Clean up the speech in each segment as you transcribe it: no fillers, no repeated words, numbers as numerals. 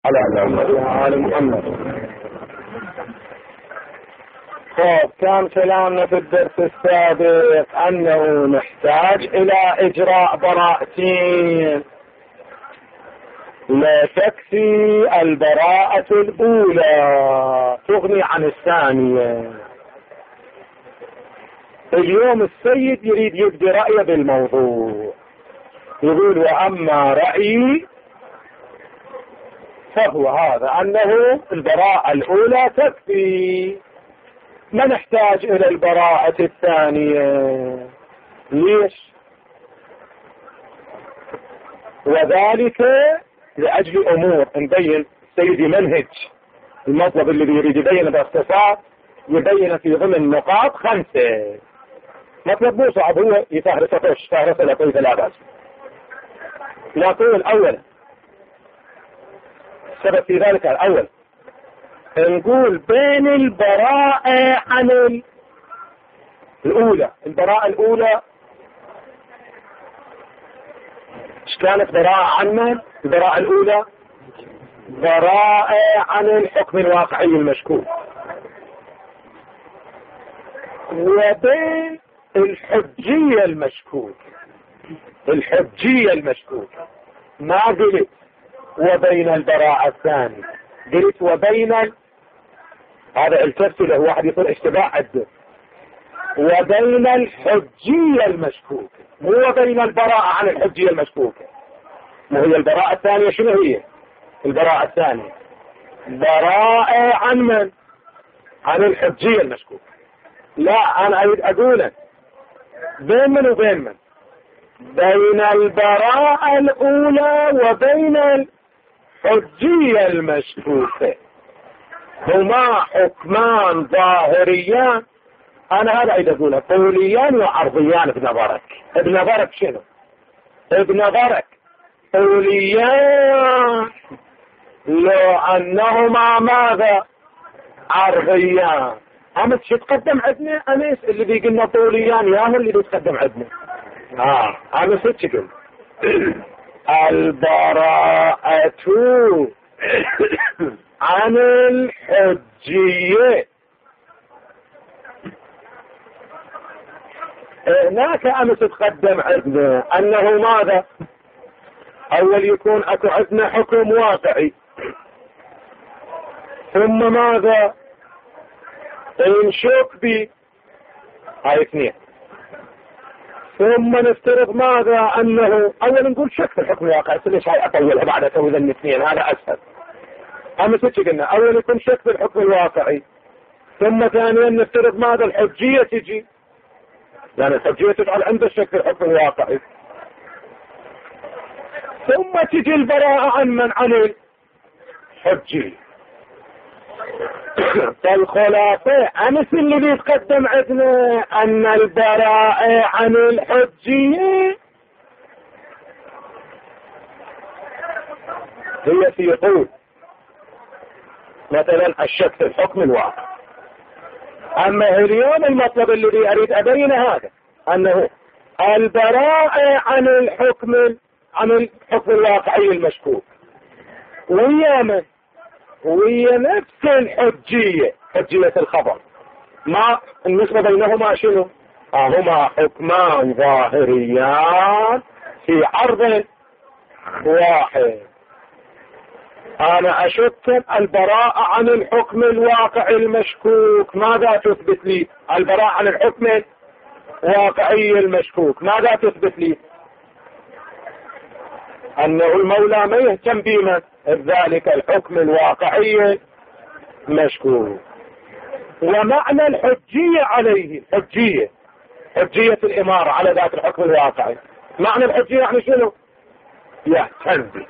على محمد. كان كلامنا في الدرس السابق أنه نحتاج إلى إجراء براءتين، لا تكفي البراءة الأولى تغني عن الثانية. اليوم السيد يريد يبدي رأيه بالموضوع، يقول: وأما رأيي فهو هذا، أنه البراءة الأولى تكفي، ما نحتاج إلى البراءة الثانية. ليش؟ وذلك لأجل أمور نبين. سيدي منهج المطلب الذي يريد يبين باختصار، يبين في ضمن نقاط 5. مطلب مو صعب، هو يفهرس لطيف لا بأس. نقول أولا السبب في ذلك. الأول نقول بين البراءة عن الأولى. البراءة الأولى ايش كانت؟ براءة عن من؟ البراءة الأولى براءة عن الحكم الواقعي المشكوك، وبين الحجية المشكوك. الحجية المشكوك ما قلت وبين البراءة الثانية، قلت وبين هذا التفت له واحد يقول اشتباه عده. وبين الحجية المشكوكة، مو وبين البراءة عن الحجية المشكوكة. وهي البراءة الثانية شنو هي؟ البراءة الثانية براءة عن من؟ عن الحجية المشكوكة. لا، أنا أريد أقوله بين من وبين من؟ بين البراءة الأولى وبين الحجية المشكوكة. هما حكمان ظاهريان، أنا هذا أريد أقوله، طوليان وعرضيان بنظرك. بنظرك شنو؟ بنظرك طوليان لو أنهما ماذا؟ عرضيان. أمس شو تقدم عندنا؟ أمس اللي بيقلنا طوليان ياهو اللي بيتقدم عندنا. أمس تقول البراءة عن الحجية. هناك أمس تقدم عندنا أنه ماذا؟ أول يكون أكو عندنا حكم واقعي، ثم ماذا؟ نشك به، هاي 2. ثم نفترض ماذا؟ أنه أول نقول شك في الحكم الواقعي. ليش هاي أطولها بعد أسوي ذن 2؟ هذا أسهل. أما قلنا أول يكون شك في الحكم الواقعي، ثم ثانيا نفترض ماذا؟ الحجية تجي، يعني الحجية تجعل عنده الشك في الحكم الواقعي، ثم تجي البراءة عن من؟ عن الحجية. فالخلاصة أمس اللي بيتقدم عندنا أن البراءة عن الحجية هي في طول مثلا الشك في الحكم الواقع. أما اليوم المطلب الذي أريد أبين هذا أنه البراءة عن الحكم الواقعي المشكوك ويا من؟ وهي نفس الحجية، حجية الخبر. ما النسبة بينهما شنو؟ هما حكمان ظاهريان في عرض واحد. أنا أشك البراءة عن الحكم الواقعي المشكوك، ماذا تثبت لي؟ البراءة عن الحكم الواقعي المشكوك ماذا تثبت لي؟ أنه المولى ما يهتم بما ذلك الحكم الواقعي مشكوك. ومعنى الحجية عليه، حجية الإمارة على ذات الحكم الواقعي. معنى الحجية يعني شنو؟ يهتم به.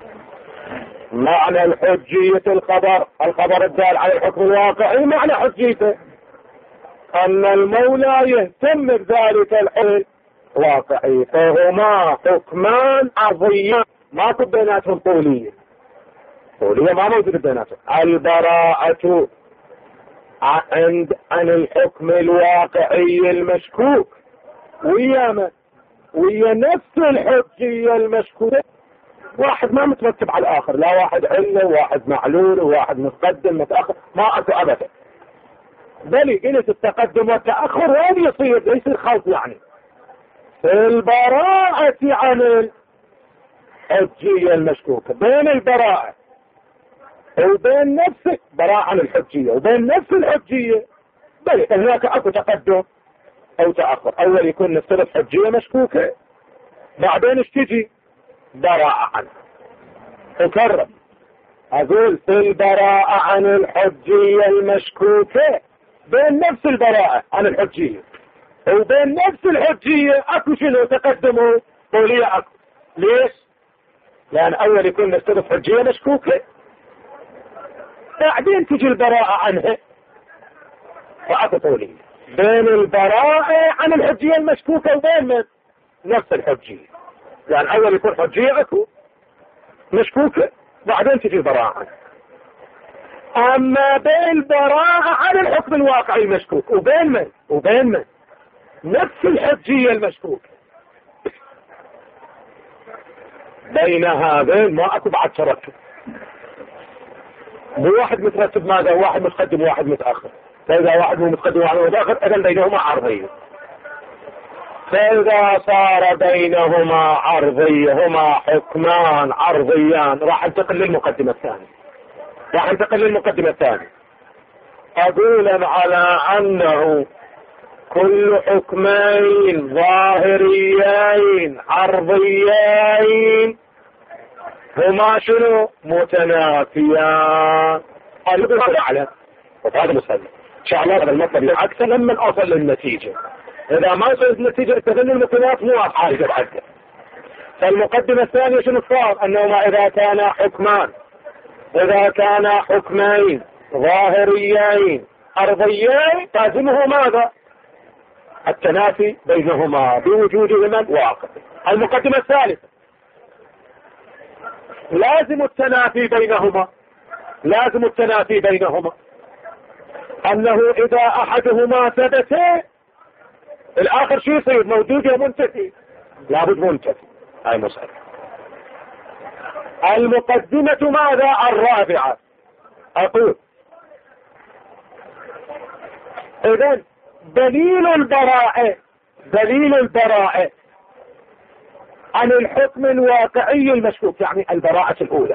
معنى الحجية الخبر الدال على الحكم الواقعي، معنى حجيته أن المولى يهتم بذلك الحكم الواقعي. فهما حكمان عظيمان ما بيناتهم طولية ما موجود بيناتهم. البراءة عن الحكم الواقعي المشكوك ويا نفس الحجية المشكوكة واحد ما مترتب على الآخر، لا واحد علة وواحد معلول وواحد متقدم متأخر، ما أكو أبدا. بل قلت التقدم والتأخر وين يصير خلط يعني في البراءة عن الحجية المشكوكة، بين البراءة وبين نفس براءة عن الحجية وبين نفس الحجية، بل هناك اكو تقدم او تأخر. اول يكون نفترض حجية مشكوكة، بعدين ايش تجي براءة عنه. اكرر اقول في البراءة عن الحجية المشكوكة بين نفس البراءة عن الحجية وبين نفس الحجية اكو شنو تقدمه طولية اكو. ليش؟ لان اول يكون نفترض حجية مشكوكة، بعدين تجي البراءة عنها فاكو طولية بين البراءة عن الحجية المشكوكة وبين نفس الحجية. يعني اول يكون حجية اكو مشكوكة، بعدين تجي البراءة عنها. اما بين البراءة عن الحكم الواقعي المشكوك وبين من نفس الحجية المشكوكة، بين هذين ما اكو بعد ترتب. مو واحد مترتب ماذا، واحد متقدم وواحد متأخر. فإذا واحد مو متقدم وواحد متأخر إذا بينهما عرضية. فإذا صار بينهما عرضية، هما حكمان عرضيان، راح انتقل للمقدمة الثانية. أقول على أنه كل حكمين ظاهريين عرضيين هما شنو متنافيان. على وهذا مسلم ان شاء الله. هذا المطلب العكس لما اوصل للنتيجة. اذا ما وصلت النتيجة استغل المقدمات مو حاجة بعدها. فالمقدمة الثانية شنو صار؟ انهما اذا كان حكمين ظاهريين ارضيين لازمه ماذا؟ التنافي بينهما بوجودهما الواقع. المقدمة الثالثة لازم التنافي بينهما انه اذا احدهما ثبت الاخر شو يصير؟ موجود يا منتفي؟ لابد منتفي. هاي مسألة. المقدمة ماذا؟ الرابعة. اقول اذن دليل البراءة عن الحكم الواقعي المشكوك، يعني البراءة الأولى.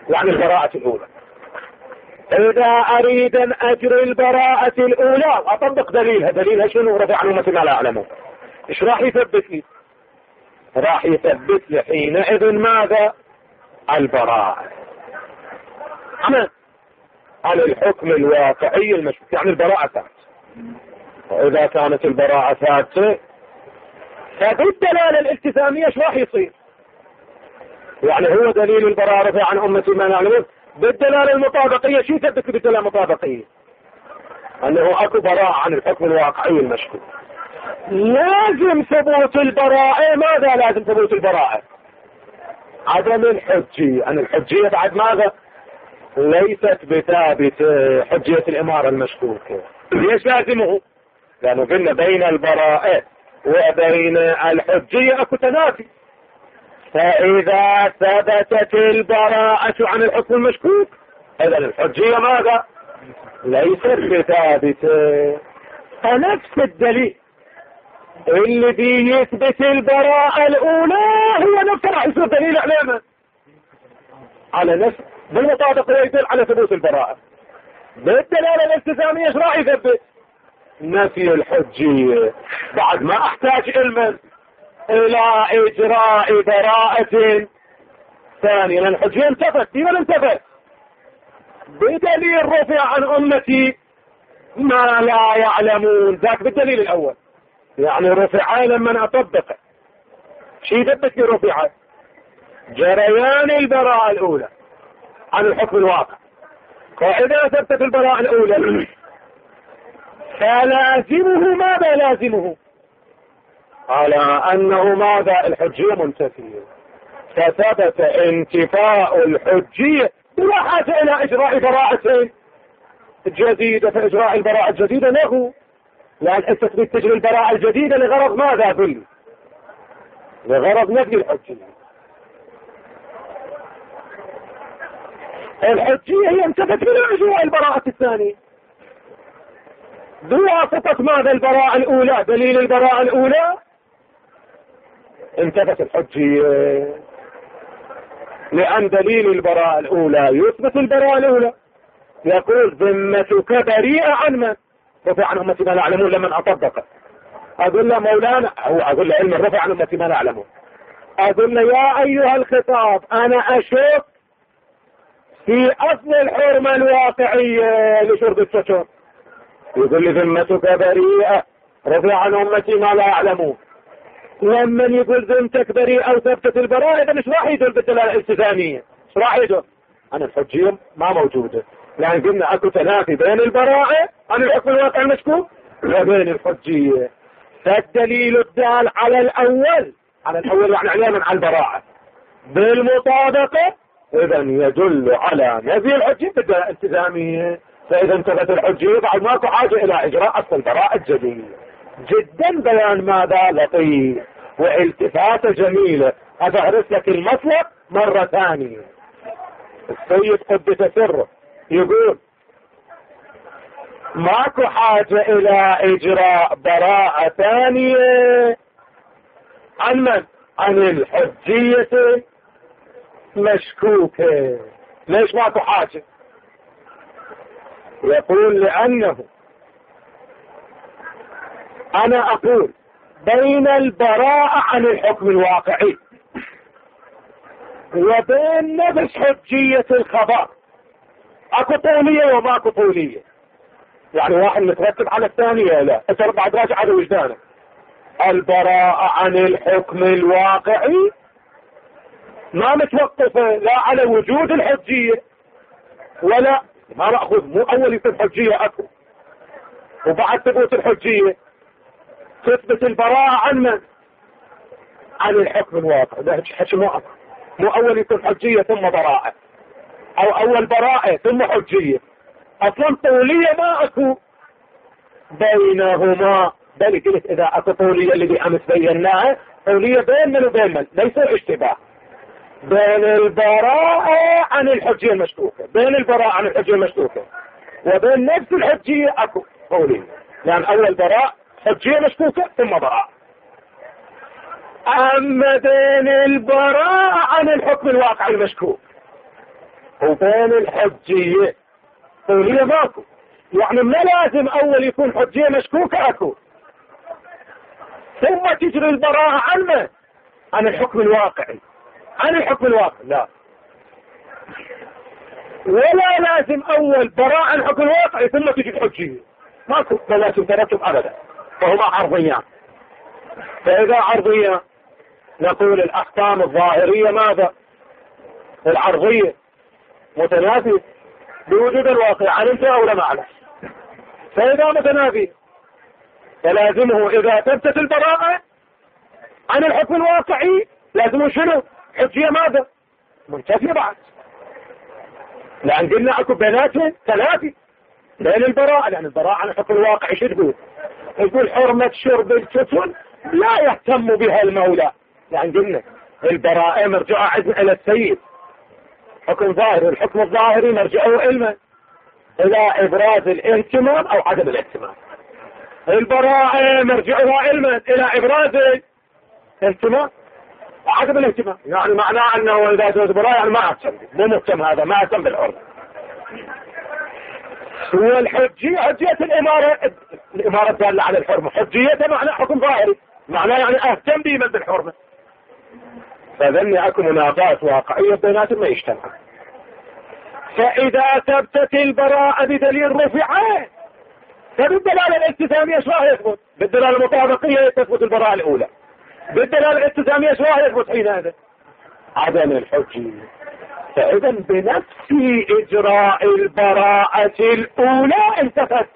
إذا أريد أن أجري البراءة الأولى أطبق دليلها شنو؟ رفع عن أمة ما لا أعلمه. إيش راح يثبت لي؟ راح يثبت لي حينئذ ماذا؟ البراءة عن الحكم الواقعي المشكوك، يعني البراءة ثابتة. وإذا كانت البراءة ثابتة فبالدلالة الالتزامية ايش راح يصير؟ يعني هو دليل البراءة رفع عن أمة ما لا أعلمه. بالدلالة المطابقية شو تثبت بالدلالة المطابقية؟ أنه أكو براءة عن الحكم الواقعي المشكوك. لازم ثبوت البراءة. ماذا لازم ثبوت البراءة؟ عدم الحجية. أن الحجية بعد ماذا؟ ليست بثابت حجية الإمارة المشكوكة. ليش لازمه؟ لأنه قلنا بين البراءة وبين الحجية اكو تنافي. فإذا ثبتت البراءة عن الحكم المشكوك إذا الحجية ماذا؟ ليست بثابتة. فنفس الدليل الذي يثبت البراءة الأولى هو نفسه راح يصير دليل علامة على نفس بالمطابقة يدل على ثبوت البراءة. بالدلالة الالتزامية ايش راح يثبت؟ نفي الحجية. بعد ما احتاج علما الى اجراء براءة ثانية، لان الحجية انتفت. لمن انتفت؟ بدليل رفع عن امتي ما لا يعلمون. ذاك بالدليل الاول، يعني رفع لما اطبق شي ثبت لي رفع جريان البراءة الاولى عن الحكم الواقع. فاذا ثبتت البراءة الاولى فلازمه ماذا؟ لازمه على انه ماذا؟ الحجية منتفية. فثبت انتفاء الحجية بلا حاجة الى اجراء براءة جديدة. فاجراء البراءة الجديدة له، لان التثبيت تجري البراءة الجديدة لغرض ماذا؟ لغرض نفي الحجية. الحجية هي انتفت من أجواء البراءة الثانية بواسطة ماذا؟ البراءة الأولى. دليل البراءة الأولى انتفت الحجية، لأن دليل البراءة الأولى يثبت البراءة الأولى. يقول ذمتك بريئة عن من؟ رفع عن أمتي ما لا يعلمون لمن أطبق. أقول له مولانا، أو أقول له علم رفع عن أمتي ما لا يعلمون. أقول له يا أيها الخطاب أنا أشك في أصل الحرمة الواقعية لشرب السكر. يقول لي ذمتك بريئة رفع عن أمتي ما لا يعلمون. لمن يقول ذمتك بريئة وثبتت البراءة، إذا مش راح يدل بالدلالة الالتزامية، مش راح يدل. أنا الحجية ما موجودة، لأن قلنا أكو تنافي بين البراءة عن الحكم الواقع المشكوك وبين الحجية. فالدليل الدال على الأول يعني علما على البراءة بالمطابقة، إذا يدل على نفي الحجية بالدلالة الالتزامية. فإذا انتفت الحجية بعد ماكو حاجة إلى إجراء أصل البراءة الجديد. جدا بيان ماذا لطيف والتفاتة جميلة. أفهرس لك المطلب مرة ثانية. السيد قدس سره يقول ماكو حاجة إلى إجراء براءة ثانية عن من؟ عن الحجية مشكوكة. ليش ماكو حاجة؟ يقول لأنه أنا أقول بين البراءة عن الحكم الواقعي وبين نفس حجية الخبر اكو طولية وماكو طولية. يعني واحد مترتب على الثانية، لا انت بعد راجع على وجدانك. البراءة عن الحكم الواقعي ما متوقفة لا على وجود الحجية ولا ما نأخذ مو اول يكون حجية اكو وبعد ثبوت الحجية تثبت البراءة عن من؟ عن الحكم الواقع. ده حكي مو اكو، مو اول يكون حجية ثم براءة، او اول براءة ثم حجية. اصلا طولية ما اكو بينهما. بل قلت اذا اكو طولية اللي امس بيناها طولية بين من وبين من، ليس اشتباه بين البراءة عن الحجية المشكوكة، بين البراءة عن الحجية المشكوكة وبين نفس الحجية اكو طولية، لان اول براءة حجية مشكوكة ثم براءة. اما بين البراءة عن الحكم الواقع المشكوك وبين الحجية طولية ماكو. يعني ما لازم اول يكون حجية مشكوكة اكو ثم تجري البراءة عنه عن الحكم الواقعي، عن الحكم الواقعي لا. ولا لازم اول براءة عن الحكم الواقعي ثم تجي الحجية، ماكو، لا لازم ترتب ابدا، فهما عرضيان. فاذا عرضية نقول الاحكام الظاهرية ماذا؟ العرضية متنافي بوجود الواقع، علمت او لم اعلم. فاذا متنافي فلازمه اذا ثبتت البراءة عن الحكم الواقعي لازم شنو؟ حجية ماذا؟ منتفية بعد، لان قلنا اكو بيناتهم تنافي بين البراءة، لان البراءة عن الحكم الواقعي شو تقول؟ يقول حرمة شرب الكتل لا يهتم بها المولى، لان قلنا البراءة مرجعة عزم الى السيد، حكم ظاهري، الحكم الظاهري مرجعه علما الى ابراز الاهتمام او عدم الاهتمام. البراءة مرجعها علما الى ابراز الاهتمام وعدم الاهتمام. يعني معناه انه اذا جوز براءة يعني ما اهتم، مو مهتم، هذا ما اهتم بالحرمة. هو الحجية حجية الامارة دالة على الحرمة، حجية معناه حكم ظاهري، معناه يعني اهتم بمن بالحرمة. فذني اكو منافات واقعية بيناتهم ما يجتمع. فاذا ثبتت البراءة بدليل رفعه فبالدلالة الالتزامية شو راح يثبت؟ بالدلالة المطابقية تثبت البراءة الاولى، بالدلالة الالتزامية شو راح يثبت حينئذ؟ عدم الحجية. فاذا بنفس اجراء البراءة الاولى انتفت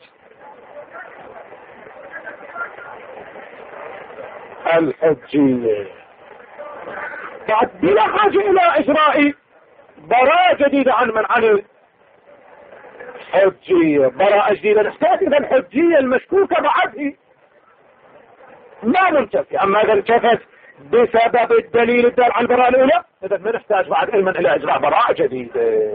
الحجية، بعد بلا حاجة الى اجراء براءة جديدة عن من؟ عن الحجية. براءة جديدة نحتاج اذا الحجية المشكوكة بعده ما منتفي. اما اذا انتفت بسبب الدليل الدال على البراءة الأولى، إذا ما نحتاج بعد علما إلى إجراء براءة جديدة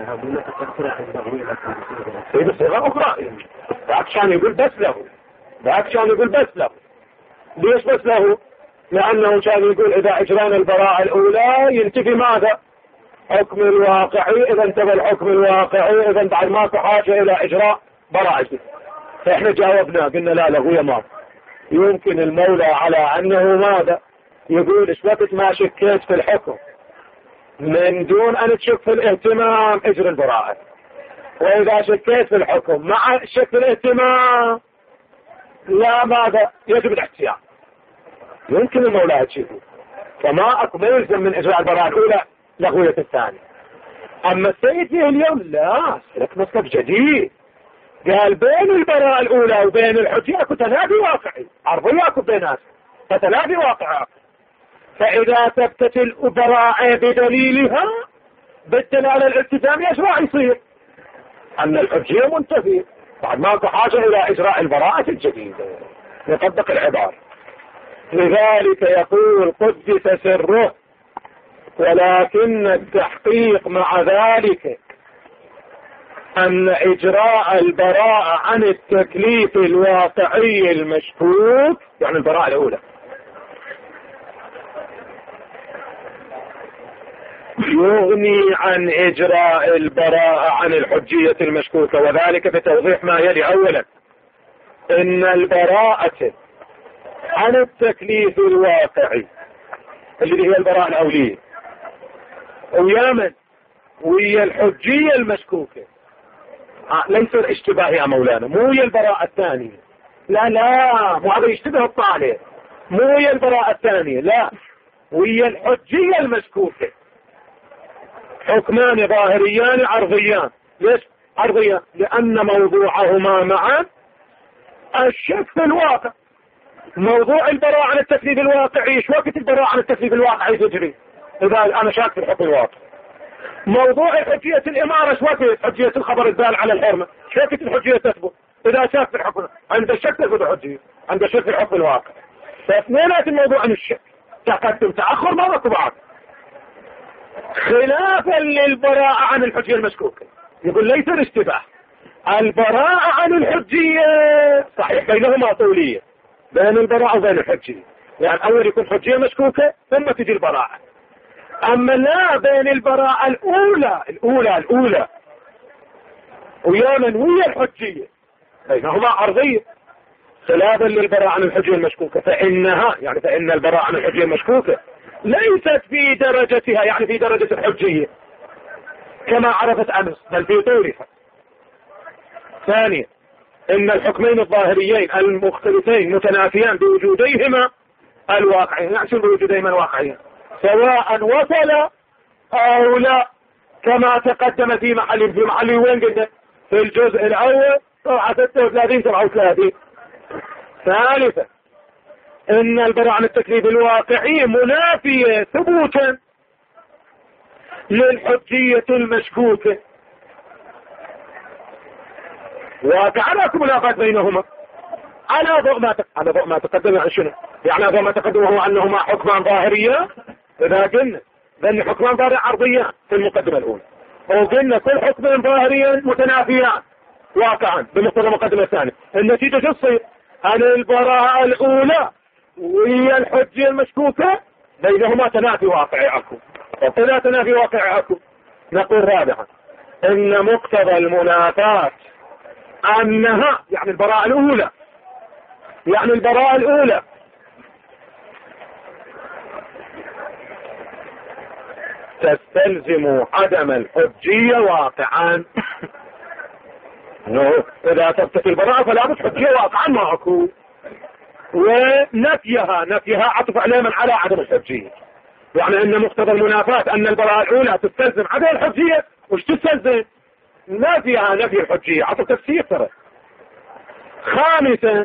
بصيغة أخرى. ذاك كان يقول بس له. ليش بس له؟ لأنه كان يقول إذا أجرانا البراءة الأولى ينتفي ماذا؟ حكم الواقعي. إذا انتفى الحكم الواقعي إذا بعد ماكو حاجة إلى إجراء براءة جديدة. فإحنا جاوبنا قلنا لا له ما يمكن المولى على أنه ماذا؟ يقول إيش وقت ما شكيت في الحكم من دون أن تشك في الاهتمام اجر البراءة، وإذا شكيت في الحكم مع الشك في الاهتمام لا ماذا؟ يجب الاحتياط. يمكن المولى تشوفه، فما أكو ما يلزم من إجراء البراءة الأولى لغوية الثانية. أما السيد فيه اليوم لا، لك مسلك جديد، قال بين البراءة الأولى وبين الحجية أكو تنافي واقعي، عرضية أكو بينات فتنافي واقعي. فإذا ثبتت البراءة بدليلها بالدلالة الالتزامية ايش راح يصير؟ أن الحجية منتفية، بعد ما أكو حاجة إلى إجراء البراءة الجديدة. نطبق العبارة. لذلك يقول قدس سره، ولكن التحقيق مع ذلك أن إجراء البراءة عن التكليف الواقعي المشكوك، يعني البراءة الأولى، يغني عن إجراء البراءة عن الحجية المشكوكة، وذلك بتوضيح ما يلي. أولا إن البراءة عن التكليف الواقعي اللي هي البراءة الأولية ويا من ويا الحجية المشكوكة ليس الاشتباه يا مولانا، مو ويا البراءة الثانية، لا مو هذا يشتبه الطالب، مو ويا البراءة الثانية، لا ويا الحجية المشكوكة. حكمان ظاهريان عرضيان. ليش عرضيان؟ لأن موضوعهما معا الشك في الواقع. موضوع البراءة عن التكليف الواقعي، ايش وقت البراءة عن التكليف الواقعي تجري؟ إذا أنا شاك في الحكم الواقع. موضوع حجية الإمارة، ايش وقت حجية الخبر الدال على الحرمة؟ ايش وقت الحجية تثبت؟ إذا شاك في الحكم، عند الشك تثبت الحجية، عند الشك في الحكم الواقع. فاثنينات الموضوع عن الشك، تقدم تأخر ما بكو بعض، خلافا للبراءة عن الحجية المشكوكة. يقول ليس الاشتباه، البراءة عن الحجية صحيح بينهما طولية، بين البراءة وبين الحجية، يعني أول يكون حجية مشكوكة ثم تجي البراءة. أما لا، بين البراءة الأولى ويا من ويا الحجية بينهما عرضية، خلافا للبراءة عن الحجية المشكوكة، فإن البراءة عن الحجية المشكوكة ليست في درجتها، يعني في درجة الحجية كما عرفت أمس، بل في طولها. ثانيا إن الحكمين الظاهريين المختلفين متنافيان بوجوديهما الواقعين، يعني بوجوديهما الواقعين سواء وصل أو لا، كما تقدم في محل وين قلنا في الجزء الأول صفحة 36 37. ثالثا إن البراءة عن التكليف الواقعي منافية ثبوتا للحجية المشكوكة، وكان اكو منافات بينهما على ضوء ما تقدم. يعني شنو؟ يعني ضوء ما تقدم هو أنهما حكمان ظاهرية. إذا قلنا ذن حكمان ظاهرية عرضيان في المقدمة الأولى، وقلنا كل حكم ظاهريا متنافيان واقعا بمقتضى المقدمة الثانية، النتيجة شو تصير؟ أن البراءة الأولى وهي الحجية المشكوكة بينهما تنافي واقعي أكو. إذا تنافي واقعي أكو، نقول رابعا إن مقتضى المنافاة أنها يعني البراءة الأولى تستلزم عدم الحجية واقعا. إذا ثبتت البراءة فلا بد حجية واقعا معكو، ونفيها عطف عليما على عدم الحجية، يعني أن مقتضى المنافاة أن البراءة الأولى تستلزم عدم الحجية، وش تستلزم؟ نفي الحجية، عطف تفسير ترى. خامسا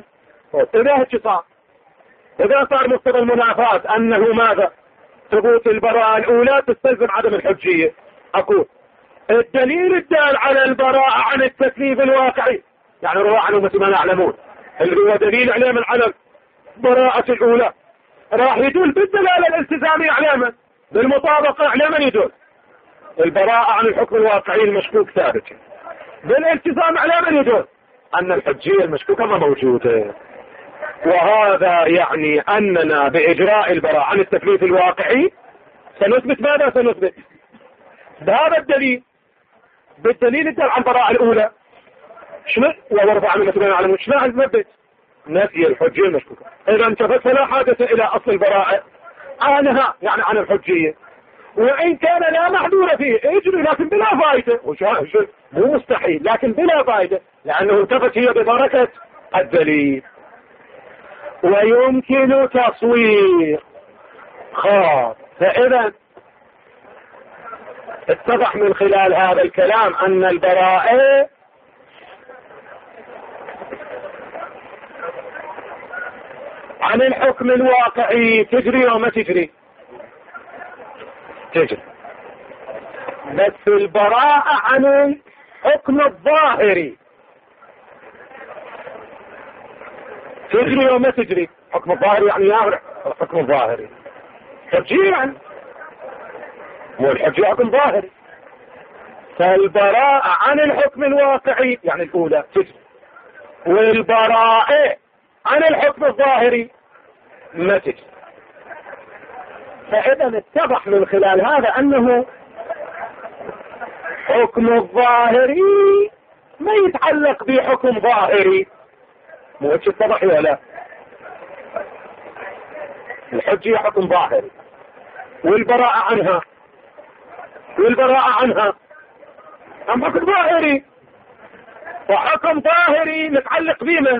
إذا صار مقتضى المنافاة أنه ماذا؟ ثبوت البراءة الأولى تستلزم عدم الحجية، أقول الدليل الدال على البراءة عن التكليف الواقعي، يعني رواه عنه مثل ما نعلمون اللي هو دليل عليه من على البراءة الأولى، راح يدل بالدلالة الالتزامية على من؟ بالمطابقة على من يدل؟ البراءة عن الحكم الواقعي المشكوك ثابتة. بالالتزام على من يدل؟ أن الحجية المشكوكة ما موجودة. وهذا يعني أننا بإجراء البراءة عن التكليف الواقعي سنثبت ماذا سنثبت؟ بهذا الدليل، بالدليل الدل عن البراءة الأولى شنو؟ ورفع من مثلنا على شنو نثبت؟ نفي الحجية المشكوكة. إذا انتفت فلا حاجة إلى أصل البراءة عنها، يعني عن الحجية، وإن كان لا محذور فيه اجري لكن بلا فائدة، مو مستحيل لكن بلا فائدة، لأنه انتفت هي ببركة الدليل. ويمكن تصوير خاص. فإذا اتضح من خلال هذا الكلام أن البراءة عن الحكم الواقعي تجري وما تجري؟ تجري. بس البراءة عن الحكم الظاهري تجري وما تجري؟ حكم الظاهري يعني يا حكم الظاهري حجي، يعني مو الحجي حكم ظاهري. فالبراءة عن الحكم الواقعي يعني الأولى تجري، والبراءة عن الحكم الظاهري ما تجري. فإذا اتضح من خلال هذا أنه حكم الظاهري ما يتعلق بحكم ظاهري. مو هيك اتضح ولا؟ الحجية حكم ظاهري، والبراءة عنها أم حكم ظاهري، وحكم ظاهري متعلق بما؟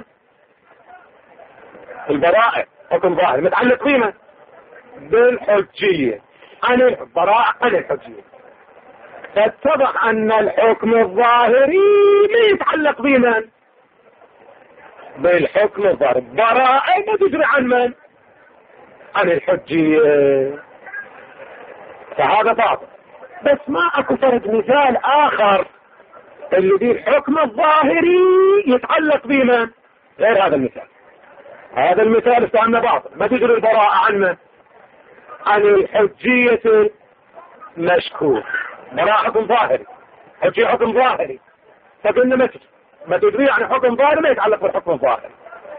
البراءة حكم ظاهري متعلق بما؟ بالحجية. عن البراءة عن الحجية. فاتضح أن الحكم الظاهري ما يتعلق بمن؟ بالحكم الظاهري. براءة ما تجري عن من؟ عن الحجية. فهذا باطل. بس ما اكو فرد مثال آخر اللي دي الحكم الظاهري يتعلق بمن؟ غير هذا المثال. هذا المثال استعمل باطل. ما تجري البراءة عن من؟ عن الحجية مشكوك. براءة حكم ظاهري، حجية حكم ظاهري. فقلنا ما تجري عن حكم ظاهري ما يتعلق بالحكم الظاهري.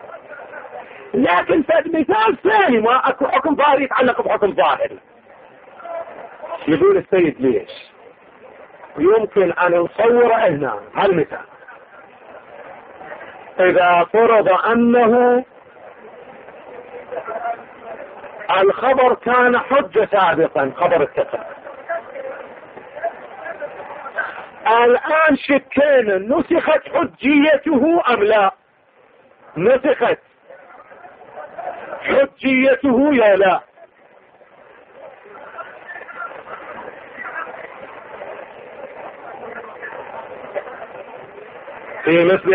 لكن فد مثال ثاني ما اكو حكم ظاهري يتعلق بحكم ظاهري. يقول السيد ليش؟ يمكن ان نصور هنا هالمثال. اذا فرض انه الخبر كان حجة سابقا، خبر اتصل، الآن شكينا نسخت حجيته أم لا؟ نسخت حجيته يا لا؟ في مثل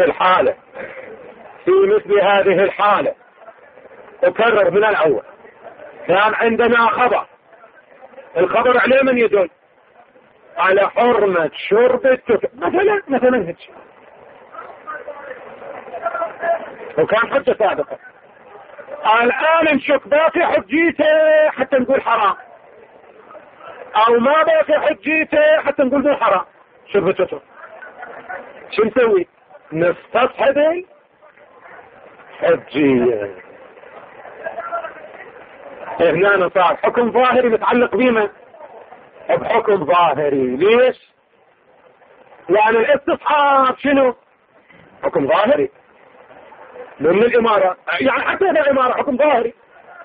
هذه الحالة أكرر من الأول. كان عندنا خبر، الخبر عليه من يدل؟ على حرمة شرب التفل مثلا هيك، وكان حجة سابقة. الآن نشك باقي حجيته حتى نقول حرام، أو ما باقي حجيته حتى نقول مو حرام شرب التفل. شو نسوي؟ نستصحب حجية. هنا صار حكم ظاهري متعلق بما؟ بحكم ظاهري. ليش؟ يعني الاستصحاب شنو؟ حكم ظاهري من الإمارة، يعني حتى الإمارة حكم ظاهري.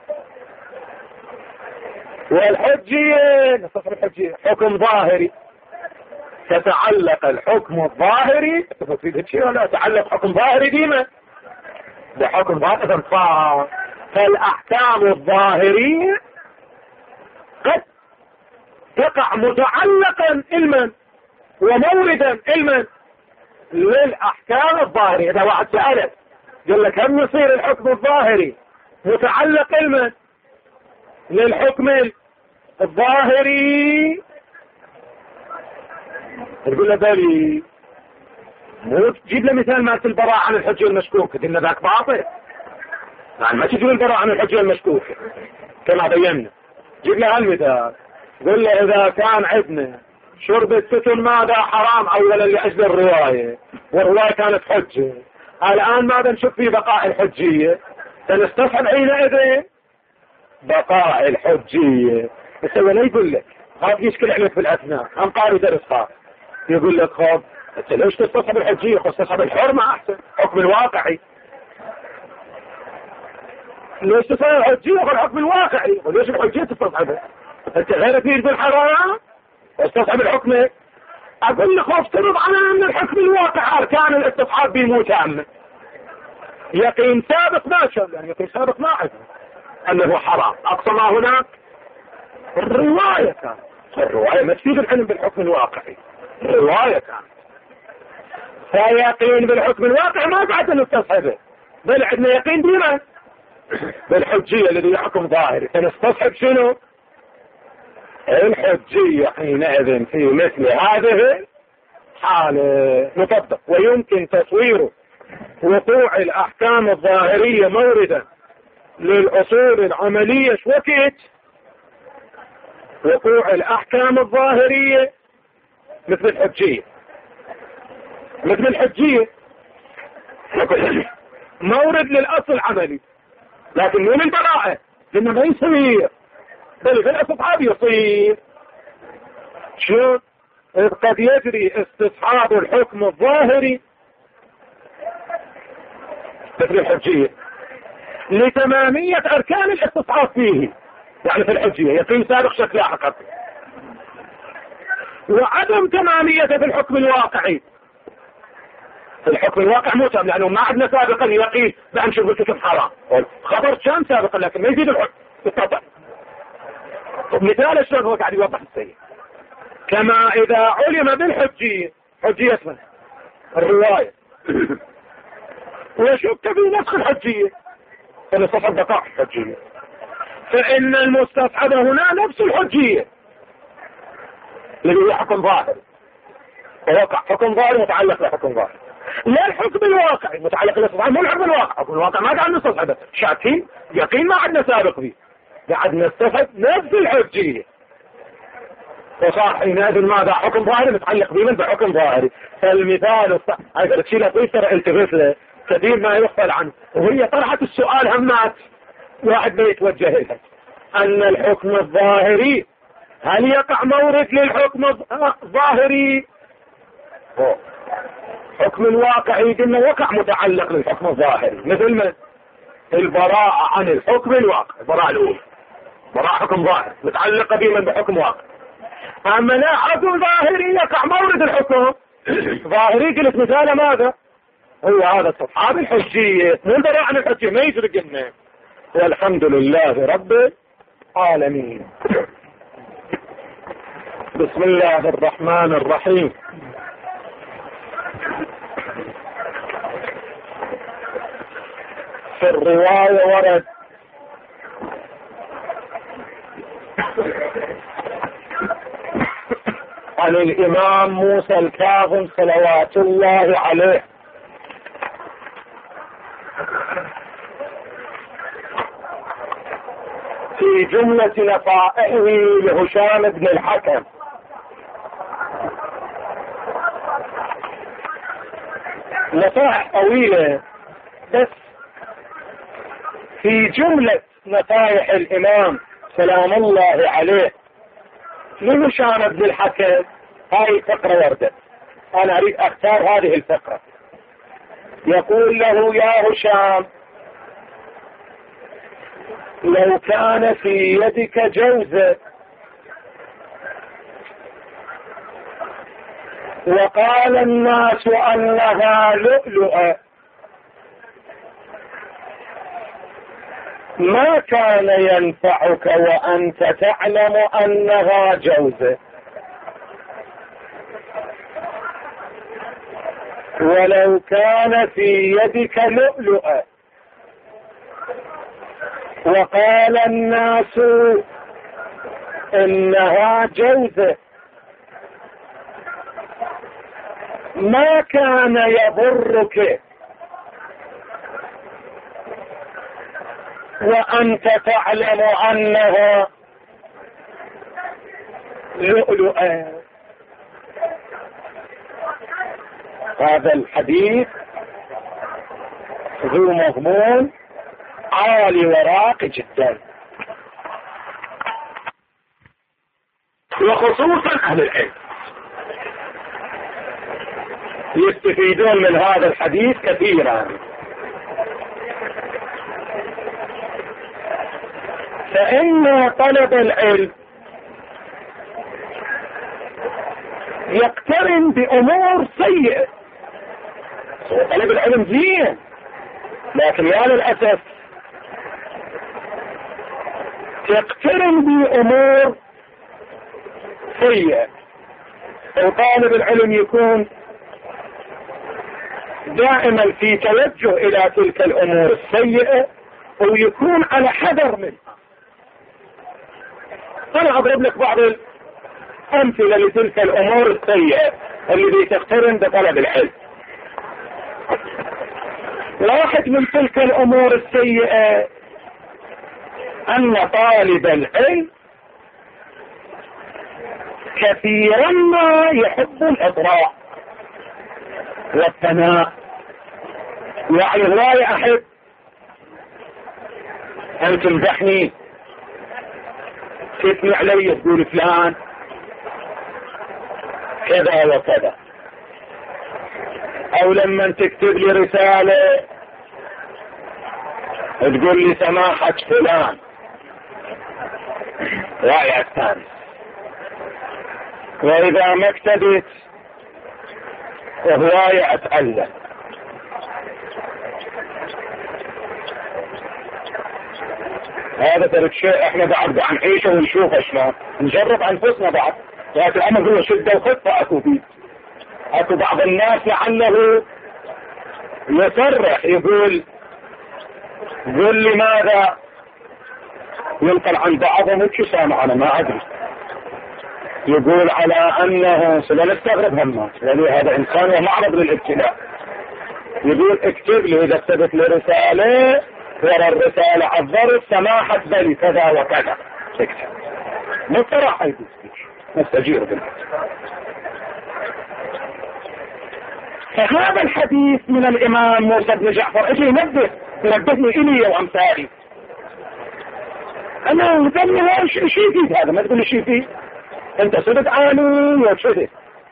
والحجية نستصحب الحجية حكم ظاهري. تتعلق الحكم الظاهري تفصيل هالشيء ولا تعلق حكم ظاهري بما؟ بحكم ظاهري. فالأحكام الظاهرية قد تقع متعلقا علما وموردا علما للأحكام الظاهرية. إذا واحد سألك قال لك هم يصير الحكم الظاهري متعلق علما للحكم الظاهري، تقول له بالي مو تجيب له مثال مالت البراءة عن الحجة المشكوكة، قلنا ذاك باطل. يعني ما تجيب البراءة عن الحجية المشكوكة كما بينا. جيب لها المثال، قل له إذا كان عندنا شرب الستن ماذا حرام أولا لأجل الرواية، والرواية كانت حجة، الآن ماذا نشوف في بقاء الحجية، سنستصحب حينئذ بقاء الحجية. بس هو لا يقول لك هذا يشكل عليك في الأثناء، هم قاري درس خاص يقول لك خب انت ليش تستصحب الحجية، تستصحب الحرمة أحسن، حكم الواقعي. ليش تستصحب الحجية والحكم الواقعي، وليش الحجية تستصحبها؟ انت غير فيه بالحرام استصحب الحكم. اقول لك افترض على ان الحكم الواقع اركان الاستصحاب بيموت عامه، يقين سابق ما شاء الله، يقين سابق ما عندنا انه حرام، اقصى ما هناك الرواية كانت، الرواية ما تفيد العلم بالحكم الواقعي، الرواية كانت، فيقين بالحكم الواقعي ما قاعد نستصحبه، بل عندنا يقين بما بالحجية الذي يحكم ظاهري، فنستصحب شنو؟ الحجية حينئذ في مثل هذه حالة نطبق. ويمكن تصوير وقوع الأحكام الظاهرية موردا للأصول العملية. شو وقت وقوع الأحكام الظاهرية مثل الحجية، مثل الحجية مورد للأصل العملي، لكن مو من براءة، لأنه ما يصير، بل في الاستصحاب يصير. شو؟ إذ قد يجري استصحاب الحكم الظاهري مثل الحجية لتمامية أركان الاستصحاب فيه، يعني في الحجية يقين سابق شكل حقق، وعدم تمامية في الحكم الواقعي. في الحكم الواقع مو تام، لأنه ما عندنا سابقا يقين بأن شرب الكتب حرام، خبر كان سابقا لكن ما يزيد الحكم بالطبع. مثال الشرط هو قاعد يوضح السيء. كما إذا علم بالحجية، حجية اسمها الرواية وشك في نسخ الحجية فنستصحب بقاء الحجية، فإن المستصحب هنا نفس الحجية الذي هو حكم ظاهر، ووقع حكم ظاهر متعلق بحكم ظاهر، لا الحكم الواقعي متعلق بالاستصحاب، مو الحكم الواقع. حكم الواقع ما قاعد نستصحبه، شاكين يقين ما عندنا سابق فيه، قاعد نستصحب نفس الحجية، وصار حينئذ ماذا؟ حكم ظاهري متعلق بمن؟ بحكم ظاهري. فالمثال هذا الشيء لطيف ترى التفت له كثير ما يغفل عنه، وهي طرحت السؤال همات واحد ما يتوجه لها، أن الحكم الظاهري هل يقع مورد للحكم الظاهري؟ حكم الواقعي قلنا وقع متعلق للحكم الظاهري، مثل ما البراءة عن الحكم الواقع، البراءة الأولى براءة حكم ظاهر متعلقة بمن بحكم واقع. أما لا حكم ظاهري يقع مورد الحكم ظاهري، قلت مثال ماذا؟ هو هذا استصحاب الحجية، من براءة عن الحجية ما يفرق لنا. والحمد لله رب العالمين. بسم الله الرحمن الرحيم. في الرواية ورد عن الإمام موسى الكاظم صلوات الله عليه في جملة نصائحه لهشام بن الحكم، نصائح طويلة، بس في جملة نصائح الإمام سلام الله عليه لهشام بن الحكم هاي الفقرة وردت، أنا أريد أختار هذه الفقرة. يقول له: يا هشام، لو كان في يدك جوزة وقال الناس أنها لؤلؤة ما كان ينفعك وأنت تعلم أنها جوزة، ولو كان في يدك لؤلؤة وقال الناس إنها جوزة ما كان يضرك وأنت تعلم أنها لؤلؤة. هذا الحديث ذو مضمون عالي وراقي جدا، وخصوصا أهل العلم يستفيدون من هذا الحديث كثيرا. فإن طلب العلم يقترن بأمور سيئة. طلب العلم زين، لكن يا للأسف يقترن بأمور سيئة، وطالب العلم يكون دائما في توجه إلى تلك الأمور السيئة ويكون على حذر منها. أنا أضرب لك بعض الأمثلة لتلك الأمور السيئة التي تقترن بطلب العلم. واحد من تلك الأمور السيئة أن طالب العلم كثيرا ما يحب الإطراء والثناء. يعني لا أحب أن تمدحني، تثني علي، تقول فلان كذا وكذا، أو لما تكتب لي رسالة تقول لي سماحة فلان رأي الثاني، وإذا ما اكتبت هواية أتألم. هذا ترك شيء احنا بعد عن عيشه ونشوفه شلون نجرب انفسنا بعد. لكن الامر هو شده وخطه اكو فيه. اكو بعض الناس لعله يصرح يقول قل لي ماذا ينقل عن بعضهم هيك سامع انا ما ادري، يقول على انه سنستغرب همات يعني هذا انسان ومعرض للابتلاء، يقول اكتب لي اذا كتبت لي رساله ورا الرسالة عذرت سماحة بلي كذا وكذا اكتب مصرح يقول نستجير بالله. فهذا الحديث من الامام موسى بن جعفر اجي ينبهني الي وامثالي. انا مثلني شيء فيه هذا، ما تقول لي شيء فيه انت صدق عالي وشدد.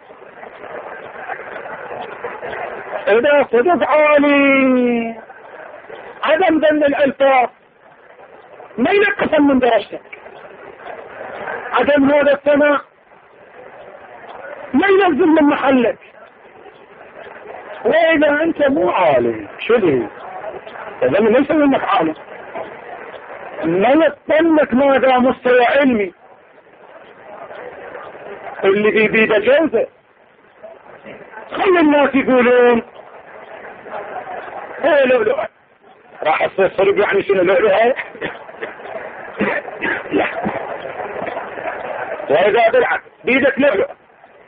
اذا صدق عالي عدم ذم الالفاظ ما ينقص من درجتك، عدم هذا الثناء ما ينزل من محلك. واذا انت مو عالم شديد اذا ما يسوي انك عالم، ما يطلق ماذا مستوى علمي اللي في بيده جوزه. خلي الناس يقولون ايه لؤلؤة راح يصير صلب يعني شنو لؤلؤة. لا، واذا بالعكس بيدك لؤلؤة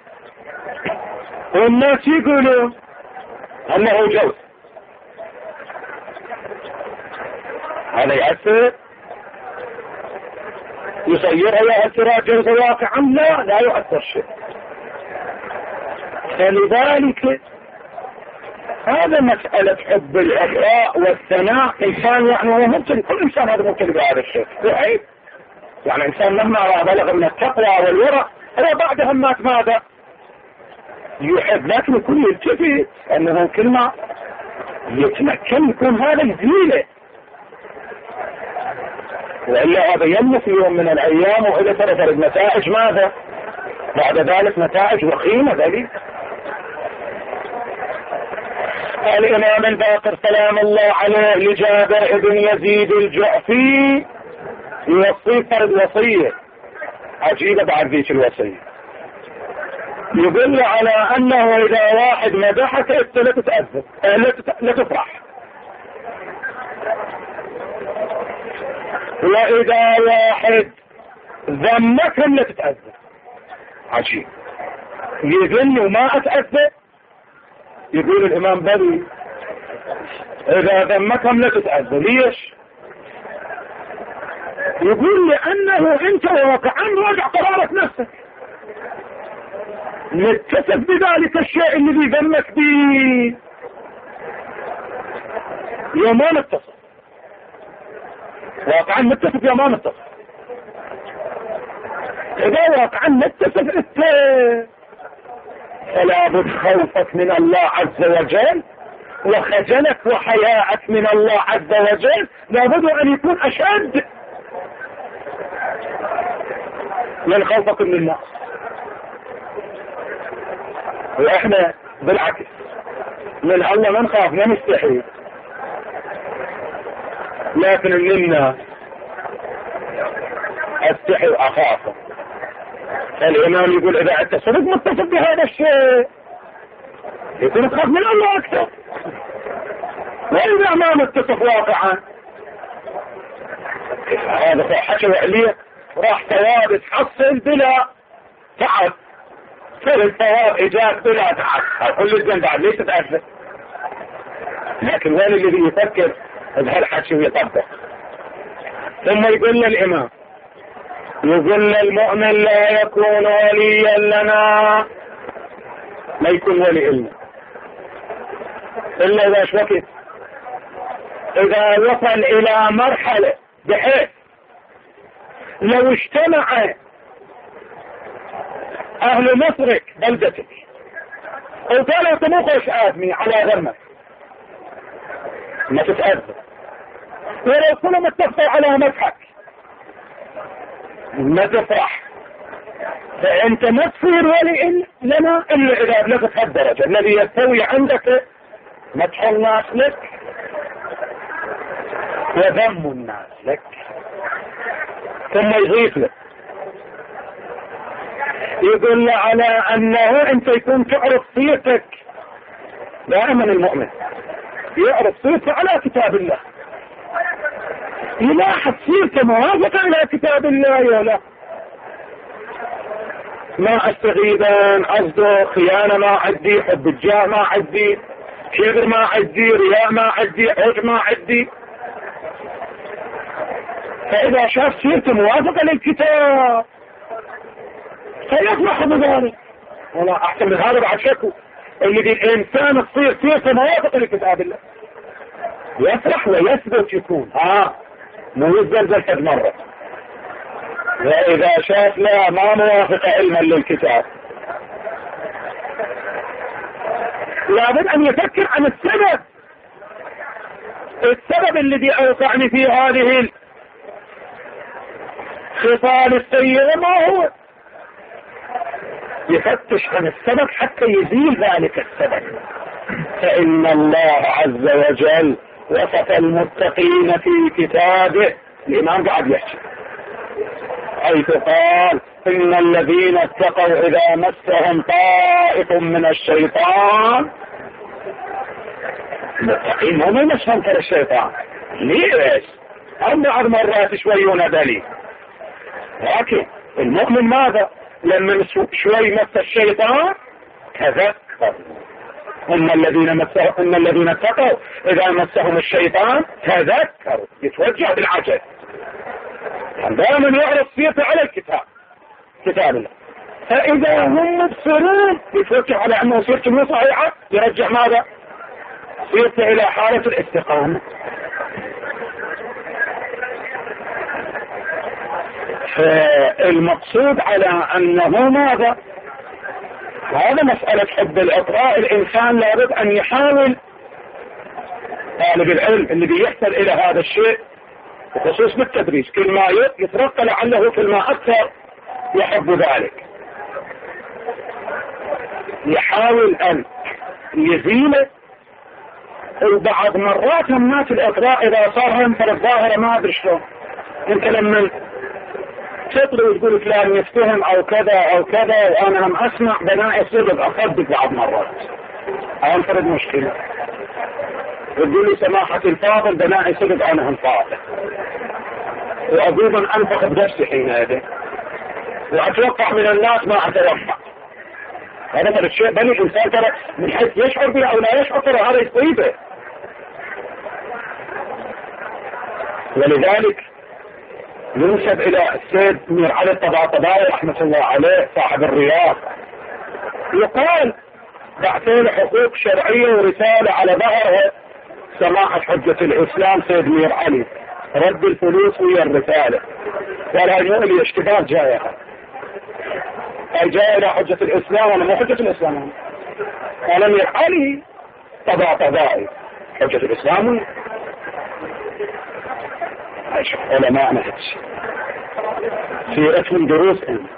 والناس يقولون انه جوز، هذا يأثر يصيرها يأثر جوز واقعا؟ لا يؤثر شيء. فلذلك هذا مسألة حب الإطراء والثناء إنسان يعني هو ممكن كل إنسان هذا ممكن بهذا الشيء يحب، يعني إنسان مهما بلغ من التقوى والورع هو بعد همات ماذا يحب، لكن يكون يلتفت أنه كلمة يتمكن يكون هذا جميلة، وإلا هذا يملك في يوم من الأيام وإذا ترى النتائج ماذا بعد ذلك نتائج وخيمة ذلك. الإمام الباقر سلام الله عليه لجابر بن يزيد الجعفي يوصي فرد وصية عجيبة بعد ذيك الوصية، يقول على أنه إذا واحد مدحك أنت لا تتأذى لا تفرح، وإذا واحد ذمك لا تتأذى. عجيب، يذن وما أتأذى. يقول الإمام بلي إذا ذمكم لا تتأذى. ليش؟ يقول لأنه أنت واقعا راجع قرارك نفسك، نتفق بذلك الشيء اللي بيذمك به يا ما نتفق، واقعا نتفق يا ما نتفق. إذا واقعا نتفق فلا بد خوفك من الله عز وجل وخجلك وحياءك من الله عز وجل لابد أن يكون أشد من خوفك من الناس. وإحنا بالعكس من الله ما نخاف ما نستحي، لكن من الناس استحي وأخافه. الإمام يقول إذا أنت صدق متفق بهذا الشيء يكون تخاف من الله أكثر، وإذا ما متفق واقعا هذا حكى عليه راح ثواب تحصل بلا تعب، كل الثواب إجاب بلا تعب، كل الزين بعد ليش تتأذى. لكن وين اللي يفكر بهالحكي ويطبق؟ ثم يقول للإمام يقول المؤمن لا يكون وليا لنا، لا يكون ولي لنا إلا إذا شوكت، إذا وصل إلى مرحلة بحيث لو اجتمع أهل مصرك بلدتك وقالوا تموخش آدمي على ذمك ما تتأذى، ولو كلهم اتفقوا على مدحك ما تفرح، فأنت ما تصير ولي لنا إلا إذا بلغت هالدرجة الذي يستوي عندك مدح الناس لك وذم الناس لك. ثم يضيف لك يقول على أنه أنت يكون تعرف سيرتك. دائما المؤمن يعرف سيرته على كتاب الله، يلاحظ سيرته موافقة إلى كتاب الله يا لا، ما استغيبان قصده خيانة ما عندي، حب الجاه ما عندي، كبر ما عندي، رياء ما عندي، عجب ما عندي. فإذا شاف سيرته موافقة للكتاب فيفرح بذلك. والله أحسن من هذا بعد شكو اللي الإنسان تصير سيرته موافقة لكتاب الله يفرح ويثبت يكون مو يزلزل حد مرة. وإذا شاف لا ما موافقة علما للكتاب لابد أن يفكر عن السبب الذي أوقعني في هذه الخصال السيئة ما هو، يفتش عن السبب حتى يزيل ذلك السبب. فإن الله عز وجل وصف المتقين في كتابه، الإمام قاعد يحكي حيث قال إن الذين اتقوا إذا مسهم طائف من الشيطان، المتقين هم يمسهم كالشيطان الشيطان ليش؟ 4 مرات شويون دليل. لكن المؤمن ماذا؟ لما شوي مس الشيطان تذكر إن الذين اتقوا إذا مسهم الشيطان تذكروا، يتوجه بالعجل. دائما يعرف سيرته على كتاب الله. فإذا هم مبصرون يتوجه على أنه سيرته مو صحيحة يرجع ماذا؟ سيرته إلى حالة الاستقامة. فالمقصود على أنه ماذا؟ هذا مسألة حب الإطراء. الإنسان لابد أن يحاول، طالب العلم اللي بيحصل إلى هذا الشيء بخصوص بالتدريس كل ما يترقى لعله كل ما أكثر يحب ذلك، يحاول أن يزيله. وبعض مرات الناس الإطراء إذا صار هم في الظاهرة ما أدري شلون، أنت لما تطلع وتقول فلان يفتهم أو كذا أو كذا وأنا لم أسمع بناء صدق أصدق بعض مرات أنفرد مشكلة، وتقول لي سماحة الفاضل بناء صدق أنا الفاضل، وأيضا أنفق بنفسي حينئذ وأتوقع من الناس ما أتوقع. هذا الشيء بني الإنسان ترى من حيث يشعر به أو لا يشعر ترى هذا يصيبه. ولذلك ينسب الى السيد مير علي الطباطبائي رحمة الله عليه صاحب الرياض، يقال بعثين حقوق شرعية ورسالة على ظهرها سماحة حجة الاسلام سيد مير علي رد الفلوس ويا الرسالة، ولا يقول لي اشتباه جايها، اي جاي الى حجة الاسلام وانا مو حجة الاسلام، انا مير علي طباطبائي حجة الاسلام. اشوف علماء نهج سيرتهم دروسهم.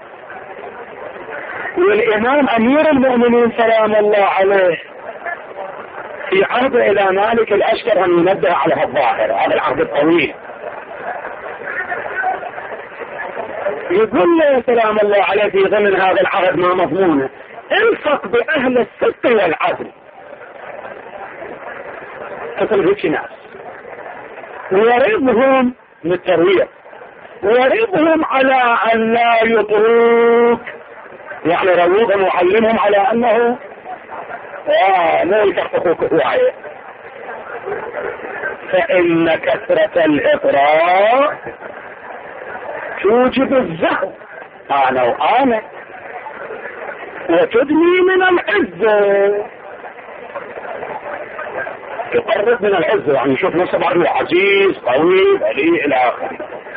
والامام امير المؤمنين سلام الله عليه في عهد الى مالك الاشتر ان ينبه على هالظاهرة، على العهد الطويل، يقول له سلام الله عليه في ضمن هذا العهد ما مضمونه الفق باهل الصدق والعدل، مثل هيك ناس، ويريضهم من التروية، ويريضهم على ان لا يطروك، يعني روضهم وعلمهم على انه لا يتخطفوك هواية، فان كثرة الاطراء توجب الزهو انا وانا وتدني من العزة، يقرب من العزة، يعني يشوف نفسه بعد عزيز قوي بليء الى اخره.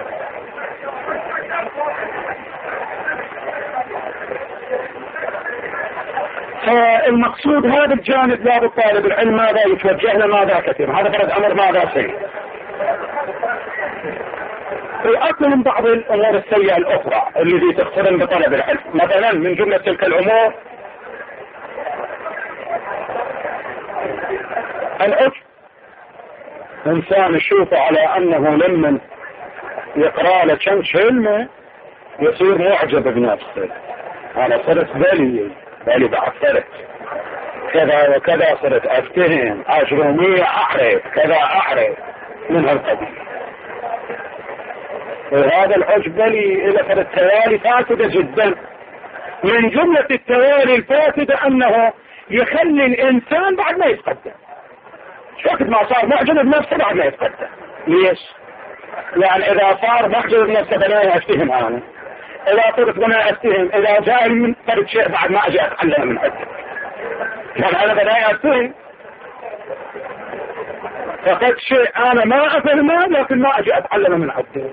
فالمقصود هذا الجانب لابد طالب العلم ماذا يتوجه له ماذا كثير، هذا فرد امر ماذا سيء. وأكثر من بعض الامور السيئة الاخرى التي تقترن بطلب العلم، مثلا من جملة تلك الامور العجب، انسان يشوف على انه لما يقرأ له كم كلمة يصير معجب بنفسه، انا صرت بالي بعد صرت كذا وكذا، صرت افتهم اجرومية اعرف كذا اعرف من هالقبيل. وهذا العجب لي الى فرد توالي فاسدة جدا. من جملة التوالي الفاسدة انه يخلي الانسان بعد ما يتقدم، وقت ما صار معجب بنفسه بعد ما يتقدم. ليش؟ يعني اذا صار معجب بنفسه بناء افتهم انا، اذا صرت بناء افتهم، اذا جاء من فرد شيء بعد ما اجي اتعلم من عده، يعني انا بناء افتهم فقد شيء انا ما افهمه لكن ما اجي اتعلم من عده.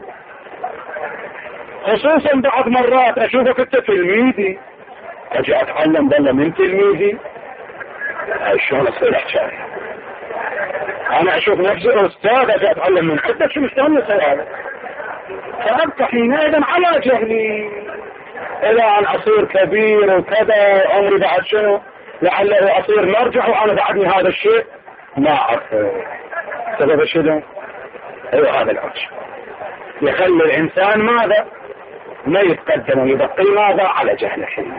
خصوصا بعض مرات اشوفك انت تلميذي اجي اتعلم بلا من تلميذي، شلون اصير حكايه؟ انا اشوف نفسي استاذ اجي اتعلم من عدة، شو مستني يصير هذا؟ فابقى حينئذ على جهلي الى ان اصير كبير وكذا، عمري بعد شنو لعله اصير مرجع وانا بعدني هذا الشيء ما اعرف سبب شنو. ايوه هذا العجب يخلي الانسان ماذا ما يتقدم ويبقي ماذا على جهل حين،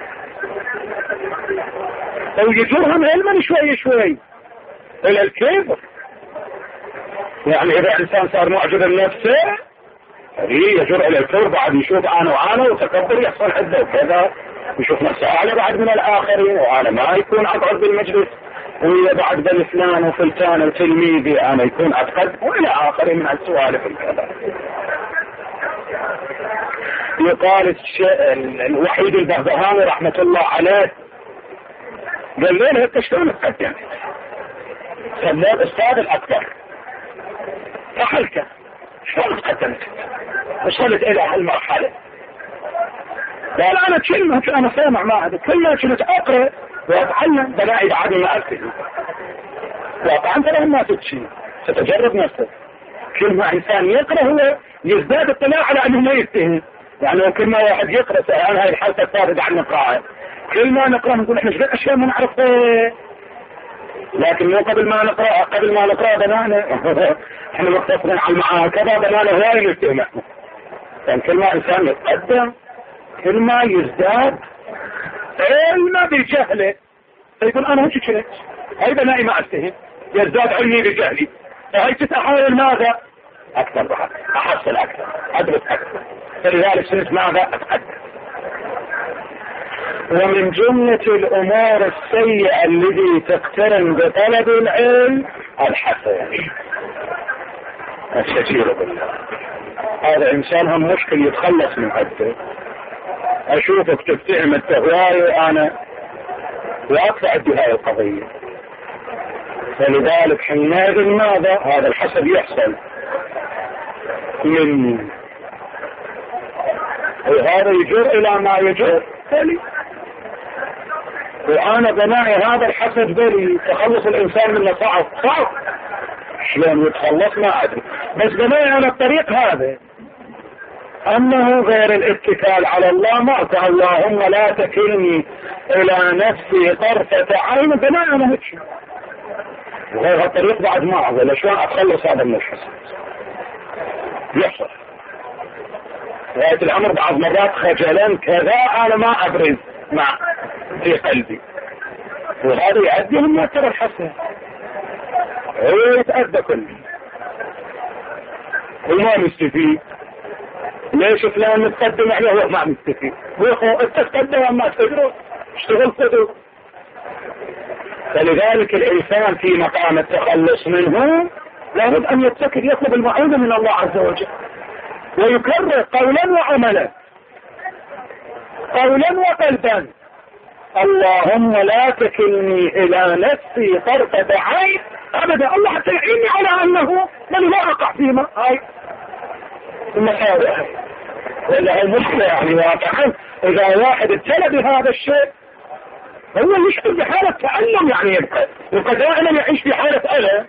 او يجرهم علما شوي شوي الى الكبر. يعني اذا انسان صار معجب بنفسه يجر الى الكبر، بعد يشوف انا وانا وتكبر يحصل حده وكذا، يشوف نفسه اعلى بعد من الاخرين، وانا ما يكون اقعد بالمجلس ويا بعد بالفلان وفلتان وتلميذي انا يكون اتقدم والى اخره من السوالف الكذا. يقال الوحيد البهبهاني رحمة الله عليه قال لي انت شلون تقدم؟ سماه الاستاذ الاكبر، فحلك شلون تقدمت؟ وصلت الى هالمرحلة؟ قال انا كلمة انا سامع ما هذا كلمة كنت اقرأ واتعلم بلاقي بعد ما اكتب، واقعا ترى ما تتشي ستجرب نفسك. كلمة انسان يقرأ هو يزداد اطلاع على انه ما يتهم، يعني كل ما واحد يقرأ انا هاي الحلقة الثالثة عن نقرأها، كل ما نقرأ نقول احنا شوية اشياء ما نعرفها، لكن مو قبل ما نقرأ بنانا احنا مقتصرين على المعاكبة بنانا هواي نتهم. يعني كل ما انسان يتقدم كل ما يزداد علما بجهله، يقول انا هيك كنت هاي بنائي ما اتهم، يزداد علمي بجهلي، فهي تتحاول ماذا اكثر بعد احصل اكثر ادرس اكثر، فلذلك صرت ماذا اتقدم. ومن جملة الامور السيئة التي تقترن بطلب العلم الحسد، الشجير بالله. هذا انسان هم مشكل يتخلص من حده. اشوفك تفتهم التهواي وانا واقف عندي هاي القضية. فلذلك حينئذ ماذا؟ هذا الحسد يحصل مني، وهذا يجر الى ما يجر بلي، وانا بناء هذا الحسد بلي. تخلص الانسان منه صعب صعب، شلون يتخلص ما ادري، بس بناء على الطريق هذا انه غير الاتكال على الله. ما اللهم لا تكلني الى نفسي طرفة عين، بناء على هيك. وغير هالطريق بعد ما اعرف شلون اتخلص هذا من الحسد. يحصل غاية الامر بعض مرات خجلا كذا انا ما ابرز مع في قلبي، وهذا يؤدي من ترى الحسد هو يتأذى كله وما مستفيد. ليش فلان متقدم عليه هو ما مستفيد؟ انت تقدم ما تقدر اشتغل قدر. فلذلك الانسان في مقام التخلص منه لابد ان يتكل، يطلب المعونة من الله عز وجل، ويكرر قولا وعملا، قولا وقلبا. اللهم لا تكلني الى نفسي طرفة عين ابدا. الله حتى يعيني على انه من لا اقع فيما هاي المساوئ، ولا هي المشكلة يعني واقعا. اذا واحد ابتلى بهذا الشيء هو يشعر بحالة تألم، يعني يبقى دائما يعيش في حالة ألم،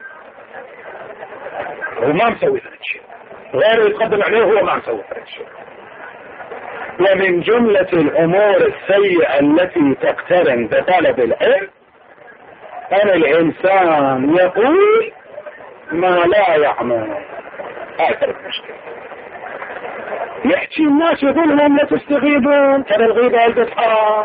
هو ما مسوي هذا الشيء، غيره يتقدم عليه هو ما مسوي هذا الشيء. ومن جملة الأمور السيئة التي تقترن بطلب العلم أن الإنسان يقول ما لا يعمل. هذا المشكلة. يحكي الناس يقول لهم لا تستغيبون، ترى الغيبة البس حرام،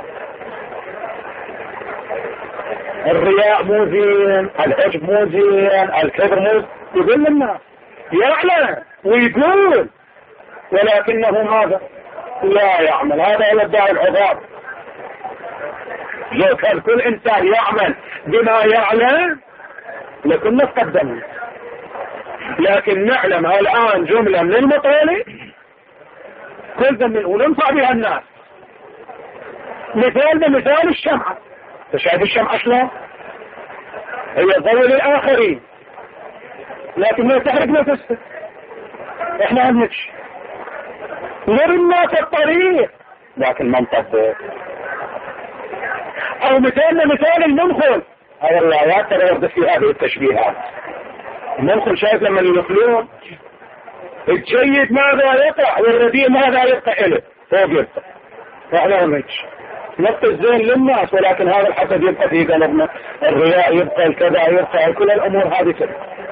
الرياء مو زين، العجب مو زين، الكبر مو، يقول للناس يعلم ويقول، ولكنه ماذا؟ لا يعمل. هذا هو الداعي العذاب. لو كان كل انسان يعمل بما يعلم لكنا تقدمنا، لكن نعلم الان جملة من المطالب كل ذنب وننفع بها الناس. مثال الشمعة، تشاهد الشمعة شلون؟ هي ضوء للآخرين لكن ما تحرق نفسها. احنا هنمشي نرى الناس الطريق لكن ما نطبق. او مثال المنخل، هذا الآيات ترى يرد في هذه التشبيهات. المنخل شايف لما ينخلون الجيد ماذا يقع والرديء ماذا يقع إله فوق يقع. فاحنا هنمشي نقطة الزين للناس، ولكن هذا الحسد يبقى في قلبنا، الرياء يبقى، الكذا يبقى، كل الأمور هذه كده.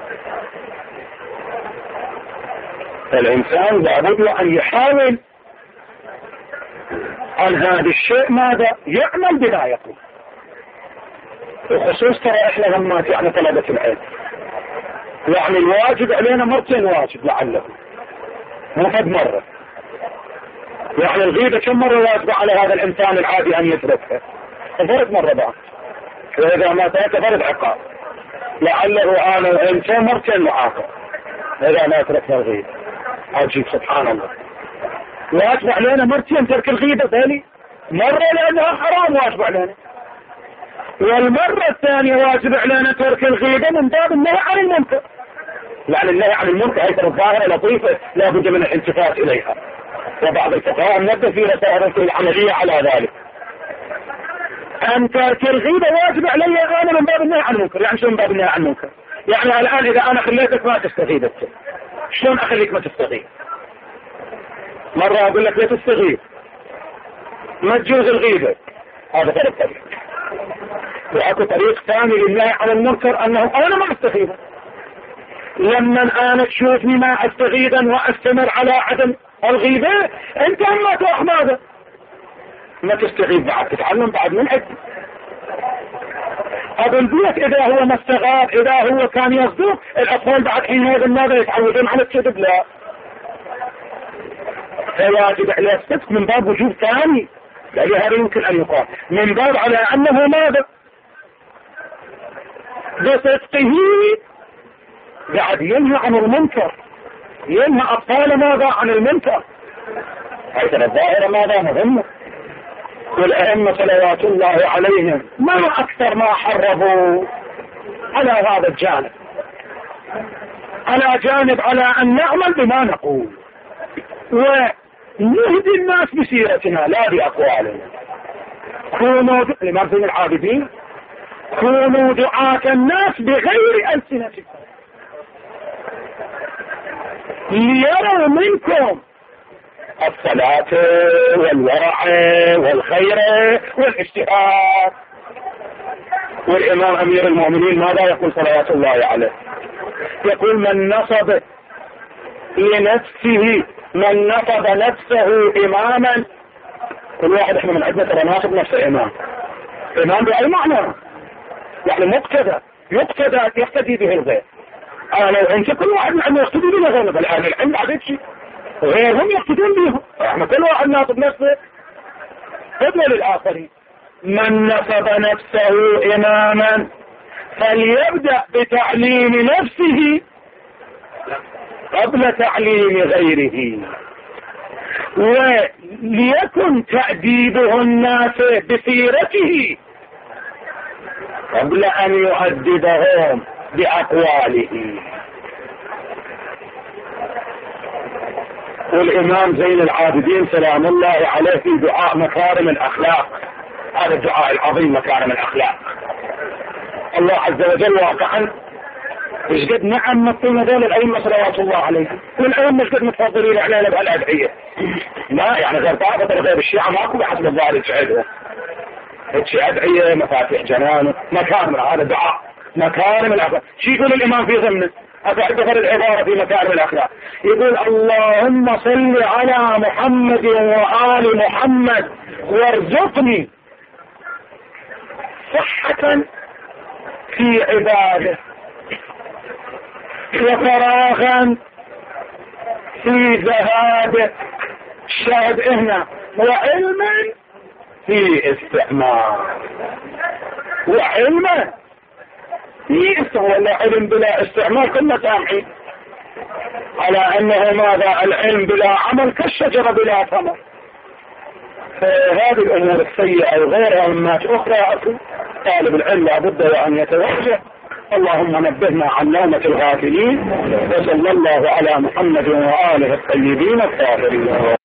فالإنسان لابد أن يحاول عن هذا الشيء ماذا يعمل بما يقول. بخصوص ترى احنا همات يعني طلبة العلم، يعني الواجب علينا مرتين واجب لعله مو قد مرة. يعني الغيبة كم مرة واجب على هذا الإنسان العادي أن يتركها؟ فرد مرة بعد، وإذا ما ترك فرد عقاب، لعله أنا وإنت مرتين معاقب إذا ما تركنا الغيبة. عجيب سبحان الله. واجب علينا مرتين ترك الغيبة، ثاني مرة لأنها حرام واجب علينا، والمرة الثانية واجب علينا ترك الغيبة من باب النهي عن المنكر. يعني النهي عن المنكر هي الظاهرة لطيفة لا بد من الالتفات إليها، وبعض الفقهاء نبدأ في رسائل العملية على ذلك. أن ترك الغيبة واجب علي أنا من باب النهي عن المنكر. يعني شو من باب النهي عن المنكر؟ يعني الآن إذا أنا خليتك ما تستغيب أنت، شلون أخليك ما تستغيب؟ مرة أقول لك لا تستغيب، ما تجوز الغيبة، هذا غير الطريق. وأكو طريق ثاني للنهي عن المنكر أنه أنا ما أستغيبه. لما أنا تشوفني ما أستغيبا وأستمر على عدم الغيبة، أنت ما تروح ماذا؟ ما تستغيب بعد، تتعلم بعد من عدي. أبو البيت إذا هو ما استغاب، إذا هو كان يصدق، الأطفال بعد حين هذا ماذا يتعودون على الكذب؟ لا، فواجب عليه الصدق من باب وجوب ثاني، لأن هذا يمكن أن يقال من باب على أنه ماذا؟ بصدقه بعد ينهى عن المنكر، ينهى أطفال ماذا عن المنكر. هذه الظاهرة ماذا مهمة. والأئمة صلوات الله عليهم ما أكثر ما حرضوا على هذا الجانب، على جانب على أن نعمل بما نقول ونهدي الناس بسيرتنا لا بأقوالنا. كونوا الإمام زين العابدين كونوا دعاة الناس بغير ألسنتكم ليروا منكم الصلاة والورع والخير والاجتهاد. والإمام أمير المؤمنين ماذا يقول صلوات الله عليه؟ يقول من نصب لنفسه من نصب نفسه إماما. كل واحد احنا من عندنا ترى ناصب نفسه إمام بأي معنى؟ يعني مقتدى يقتدي به الغير. لو انت كل واحد من عندنا يقتدي به الغير فالآن العلم عدد شيء غيرهم يقتدون بهم. احنا كل واحد ناصب نفسه قدوة للآخرين. من نصب نفسه إماما فليبدأ بتعليم نفسه قبل تعليم غيره، وليكن تأديبه الناس بسيرته قبل أن يؤدبهم بأقواله. والإمام زين العابدين سلام الله عليه في دعاء مكارم الأخلاق، هذا الدعاء العظيم مكارم الأخلاق، الله عز وجل واقعا مش قد نعم مطينا دول الأئمة صلوات الله عليهم، والأئمة مش قد متفضلين علينا بهالأدعية. لا يعني غير طاقة غير الشيعة ماكو بحسب الظاهر تشعرها هيك أدعية مفاتيح جنان مكارم. هذا دعاء مكارم الأخلاق. شو يقول الإمام في ضمنه؟ أتعرف العبارة في مكارم الأخلاق يقول اللهم صل على محمد وآل محمد وارزقني صحة في عباده وفراغا في ذهابه الشاهد هنا وعلما في استعمار. وعلما ولا علم بلا استعمال كنا سامعين على انه ماذا العلم بلا عمل كالشجرة بلا ثمر. فهذه الامور السيئة وغيرها مما اخرى طالب العلم لابد وان يتوجه. اللهم نبهنا عن نومة الغافلين وصلى الله على محمد وآله الطيبين الطاهرين.